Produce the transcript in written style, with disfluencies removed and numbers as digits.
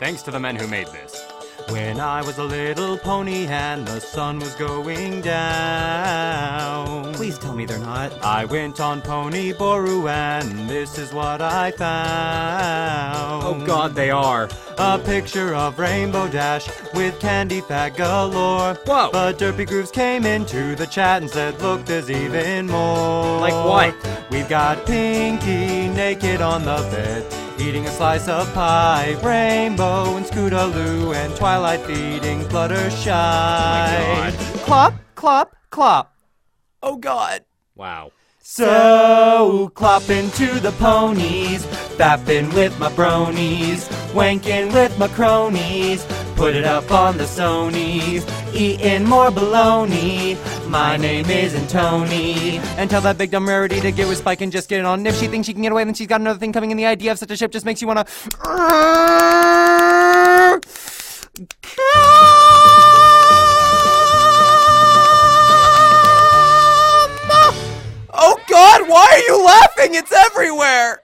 Thanks to the men who made this. When I was a little pony and the sun was going down. Please tell me they're not. I went on Pony Boru and this is what I found. Oh God, they are. A picture of Rainbow Dash with candy fat galore. Whoa. But Derpy Grooves came into the chat and said, look, there's even more. Like what? We've got Pinky naked on the bed, eating a slice of pie. Rainbow and Scootaloo and Twilight feeding Fluttershy. Oh my God. Clop, clop, clop. Oh God. Wow. So, clopping to the ponies, fapping with my bronies, wanking with my cronies, put it up on the Sonys, eating more baloney. My name isn't Tony. And tell that big dumb rarity to get with Spike and just get it on. If she thinks she can get away, then she's got another thing coming, and the idea of such a ship just makes you wanna... Oh God, why are you laughing? It's everywhere!